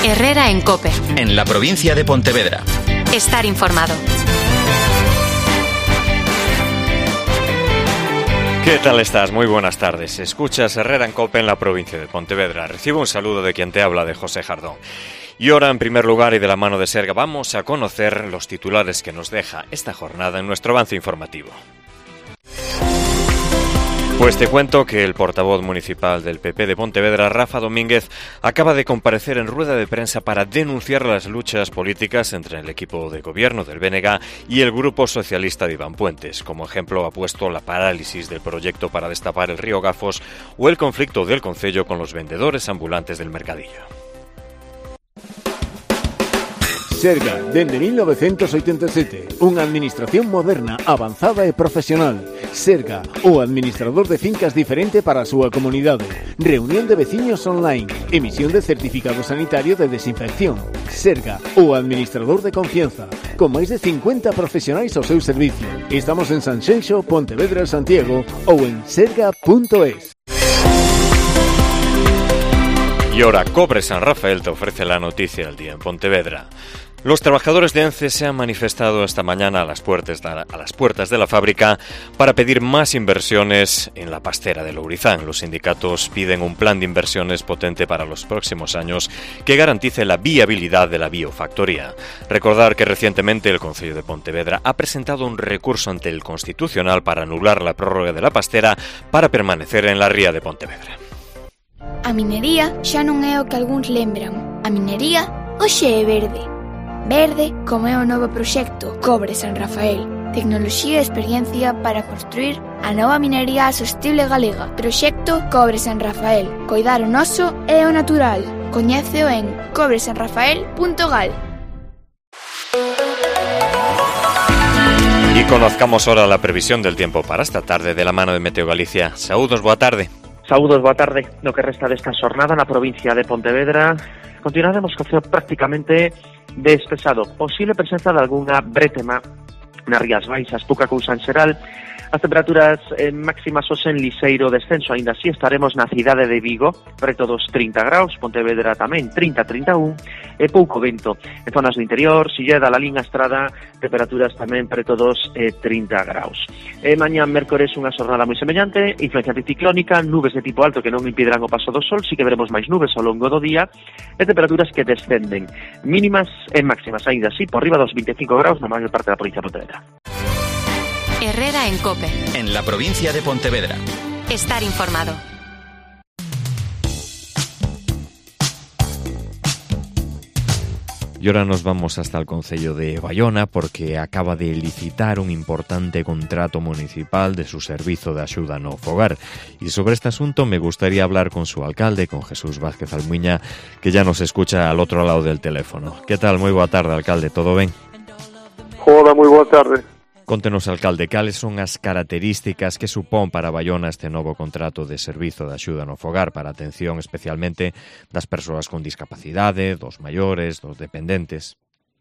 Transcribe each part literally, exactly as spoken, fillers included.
Herrera en COPE. En la provincia de Pontevedra. Estar informado. ¿Qué tal estás? Muy buenas tardes. Escuchas Herrera en COPE en la provincia de Pontevedra. Recibo un saludo de quien te habla, de José Jardón. Y ahora, en primer lugar y de la mano de Serga, vamos a conocer los titulares que nos deja esta jornada en nuestro avance informativo. Pues te cuento que el portavoz municipal del P P de Pontevedra, Rafa Domínguez, acaba de comparecer en rueda de prensa para denunciar las luchas políticas entre el equipo de gobierno del B N G y el grupo socialista de Iván Puentes. Como ejemplo ha puesto la parálisis del proyecto para destapar el río Gafos o el conflicto del concello con los vendedores ambulantes del mercadillo. Serga, dende mil novecientos oitenta e sete, unha administración moderna, avanzada e profesional. Serga, o administrador de fincas diferente para a súa comunidade. Reunión de veciños online. Emisión de certificado sanitario de desinfección. Serga, o administrador de confianza. Con máis de cincuenta profesionais ao seu servicio. Estamos en Sanxenxo, Pontevedra, Santiago ou en serga punto es. Y ahora Cobre San Rafael te ofrece la noticia del día en Pontevedra. Los trabajadores de ENCE se han manifestado esta mañana a las puertas de la, a las puertas de la fábrica para pedir más inversiones en la pastera de Lourizán. Los sindicatos piden un plan de inversiones potente para los próximos años que garantice la viabilidad de la biofactoría. Recordar que recientemente el Concello de Pontevedra ha presentado un recurso ante el Constitucional para anular la prórroga de la pastera para permanecer en la ría de Pontevedra. A minería xa non é o que algúns lembran. A minería hoxe é verde. Verde como é o novo proxecto Cobre San Rafael. Tecnoloxía e experiencia para construir a nova minería sostible galega. Proxecto Cobre San Rafael. Coidar o noso e o natural. Coñéceo en cobre san rafael punto gal. Y conozcamos ahora la previsión del tiempo para esta tarde de la mano de Meteo Galicia. Saúdos, boa tarde. Saúdos, boa tarde. No que resta desta xornada na provincia de Pontevedra, continuaremos co ceo prácticamente despexado. Posible presenza de algunha brétema nas Rías Baixas, pouca cousa en xeral. As temperaturas eh, máximas hoxe en liseiro descenso, aínda así estaremos na cidade de Vigo, preto dos trinta graus, Pontevedra tamén trinta a trinta e un, e pouco vento. En zonas do interior, Silleda, La Linha, Estrada, temperaturas tamén preto dos eh, trinta graus. E mañá mércores unha xornada moi semellante, influencia anticiclónica, nubes de tipo alto que non impedirán o paso do sol, si que veremos máis nubes ao longo do día, e temperaturas que descenden, mínimas e máximas, aínda así, por riba dos vinte e cinco graus na maior parte da provincia de Pontevedra. Herrera en COPE. En la provincia de Pontevedra. Estar informado. Y ahora nos vamos hasta el concello de Baiona porque acaba de licitar un importante contrato municipal de su servizo de axuda no fogar. Y sobre este asunto me gustaría hablar con su alcalde, con Jesús Vázquez Almuiña, que ya nos escucha al otro lado del teléfono. ¿Qué tal? Muy boa tarde, alcalde. ¿Todo ben? Hola, moi boa tarde. Contenos, alcalde, cales son as características que supón para Baiona este novo contrato de servizo de axuda no fogar para atención especialmente das persoas con discapacidade, dos maiores, dos dependentes?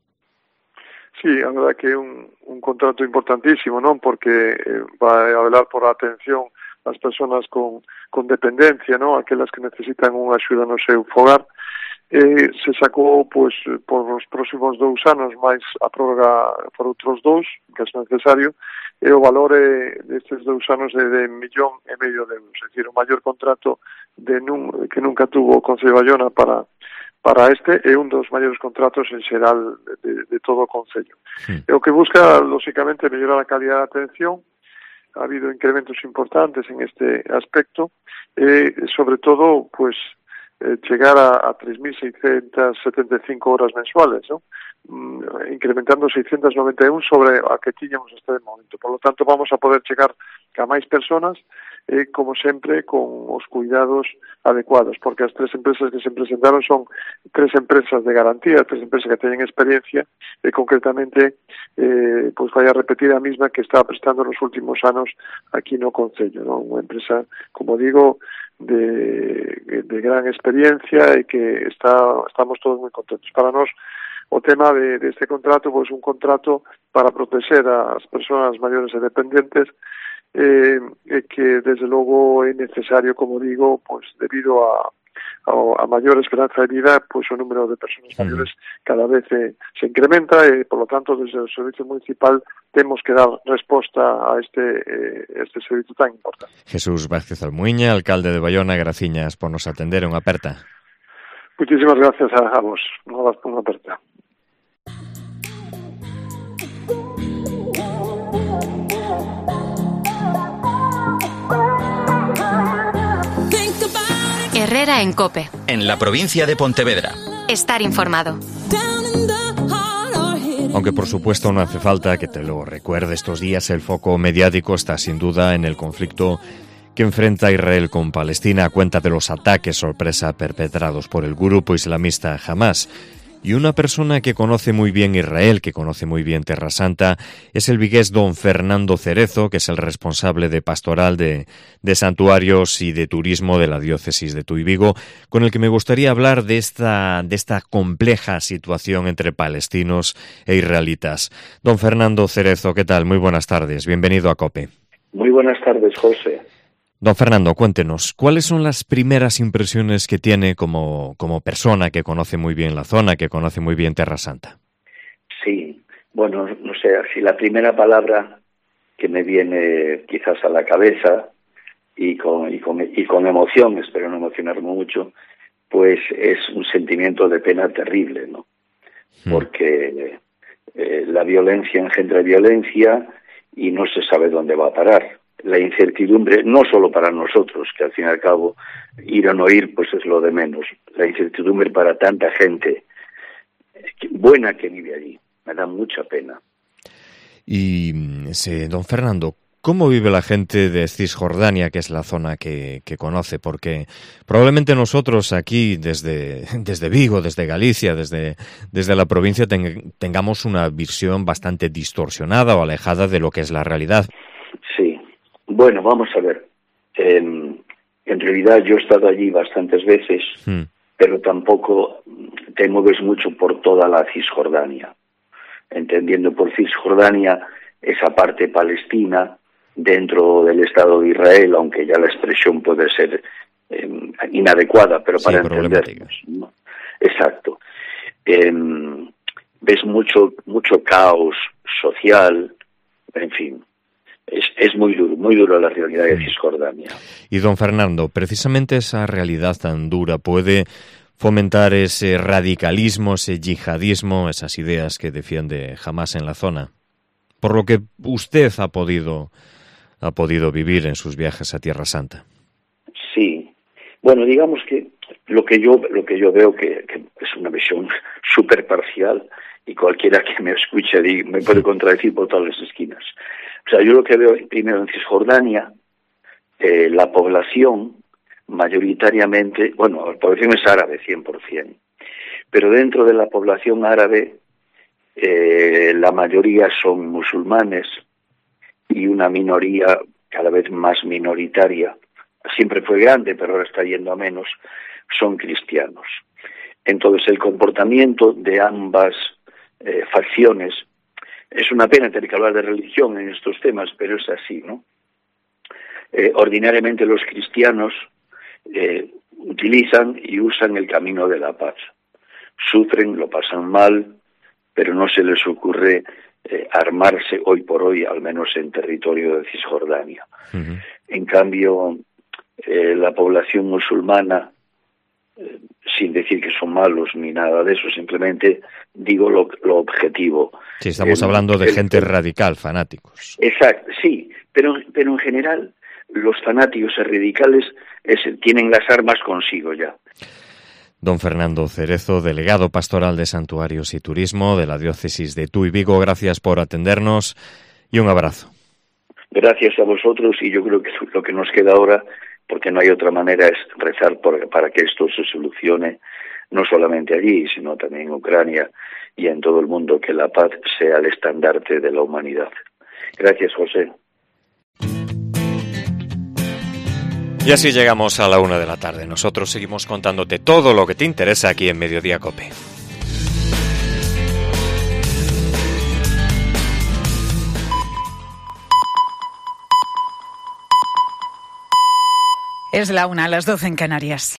Sí, a verdade que é un, un contrato importantísimo, non? Porque eh, vai a velar por a atención das persoas con, con dependencia, non? Aquelas que necesitan unha axuda no seu fogar. Eh, se sacou pois, por os próximos dous anos máis a prórroga por outros dous, que é necesario, e o valor é, destes dous anos é de millón e medio de euros, é dicir, o maior contrato de nun, que nunca tuvo o Concello de Baiona para, para este, é un dos maiores contratos en xeral de, de todo o Concello. Sí. E o que busca, lóxicamente, mellorar a calidad de atención. Ha habido incrementos importantes en este aspecto e, sobre todo, pues, Eh, chegar a, a tres mil seiscientas setenta e cinco horas mensuales, ¿no? Mm, incrementando seiscientas noventa e un sobre a que tiñamos hasta el momento. Por lo tanto, vamos a poder chegar a máis personas, eh, como sempre, con os cuidados adecuados, porque as tres empresas que se presentaron son tres empresas de garantía, tres empresas que teñen experiencia, e concretamente, eh, pues vai a repetir a mesma que estaba prestando nos últimos anos aquí no Concello, ¿no? Unha empresa, como digo, de, de gran experiencia e que está, estamos todos moi contentos. Para nós, o tema de, de este contrato, pois pues, un contrato para proteger as persoas maiores e dependentes, eh, e que desde logo é necesario, como digo, pois pues, debido a a mayor esperanza de vida, pues o número de personas mayores cada vez eh, se incrementa e, por lo tanto, desde o Servicio Municipal temos que dar resposta a este eh, este servicio tan importante. Jesús Vázquez Almuiña, alcalde de Baiona, graciñas por nos atender, unha aperta. Muchísimas gracias a, a vos, unha, unha aperta. Herrera en COPE. En la provincia de Pontevedra. Estar informado. Aunque por supuesto no hace falta que te lo recuerde estos días, el foco mediático está sin duda en el conflicto que enfrenta Israel con Palestina a cuenta de los ataques sorpresa perpetrados por el grupo islamista Hamás. Y una persona que conoce muy bien Israel, que conoce muy bien Terra Santa, es el vigués don Fernando Cerezo, que es el responsable de pastoral de, de santuarios y de turismo de la diócesis de Tui Vigo, con el que me gustaría hablar de esta, de esta compleja situación entre palestinos e israelitas. Don Fernando Cerezo, ¿qué tal? Muy buenas tardes, bienvenido a COPE. Muy buenas tardes, José. Don Fernando, cuéntenos, ¿cuáles son las primeras impresiones que tiene como, como persona que conoce muy bien la zona, que conoce muy bien Terra Santa? Sí, bueno, no sé, si la primera palabra que me viene quizás a la cabeza y con, y con, y con emoción, espero no emocionarme mucho, pues es un sentimiento de pena terrible, ¿no? Hmm. Porque eh, la violencia engendra violencia y no se sabe dónde va a parar. La incertidumbre, no solo para nosotros, que al fin y al cabo ir o no ir pues es lo de menos, la incertidumbre para tanta gente buena que vive allí, me da mucha pena. Y, sí, don Fernando, ¿cómo vive la gente de Cisjordania, que es la zona que, que conoce? Porque probablemente nosotros aquí, desde, desde Vigo, desde Galicia, desde, desde la provincia, ten, tengamos una visión bastante distorsionada o alejada de lo que es la realidad. Sí. Bueno, vamos a ver. Eh, en realidad yo he estado allí bastantes veces, hmm. pero tampoco te mueves mucho por toda la Cisjordania. Entendiendo por Cisjordania esa parte palestina dentro del Estado de Israel, aunque ya la expresión puede ser eh, inadecuada, pero para sí, entendernos, ¿no? Exacto. Eh, ves mucho, mucho caos social, en fin. Es, es muy duro, muy duro la realidad de Cisjordania. Y don Fernando, precisamente esa realidad tan dura puede fomentar ese radicalismo, ese yihadismo, esas ideas que defiende Hamás en la zona, por lo que usted ha podido ha podido vivir en sus viajes a Tierra Santa. Sí, bueno, digamos que lo que yo lo que yo veo que, que es una visión súper parcial y cualquiera que me escuche me puede contradecir por todas las esquinas. O sea, yo lo que veo primero en Cisjordania, eh, la población mayoritariamente, bueno, la población es árabe cien por ciento, pero dentro de la población árabe eh, la mayoría son musulmanes y una minoría cada vez más minoritaria, siempre fue grande pero ahora está yendo a menos, son cristianos. Entonces el comportamiento de ambas eh, facciones, es una pena tener que hablar de religión en estos temas, pero es así, ¿no? Eh, ordinariamente los cristianos eh, utilizan y usan el camino de la paz. Sufren, lo pasan mal, pero no se les ocurre eh, armarse hoy por hoy, al menos en territorio de Cisjordania. Uh-huh. En cambio, eh, la población musulmana, eh, sin decir que son malos ni nada de eso, simplemente digo lo, lo objetivo. Sí, estamos el, hablando de el, gente el, radical, fanáticos. Exacto, sí, pero, pero en general los fanáticos y radicales es, tienen las armas consigo ya. Don Fernando Cerezo, delegado pastoral de Santuarios y Turismo de la diócesis de Tui Vigo, gracias por atendernos y un abrazo. Gracias a vosotros y yo creo que lo que nos queda ahora, porque no hay otra manera, es rezar por, para que esto se solucione, no solamente allí, sino también en Ucrania y en todo el mundo, que la paz sea el estandarte de la humanidad. Gracias, José. Y así llegamos a la una de la tarde. Nosotros seguimos contándote todo lo que te interesa aquí en Mediodía COPE. Es la una, a las doce en Canarias.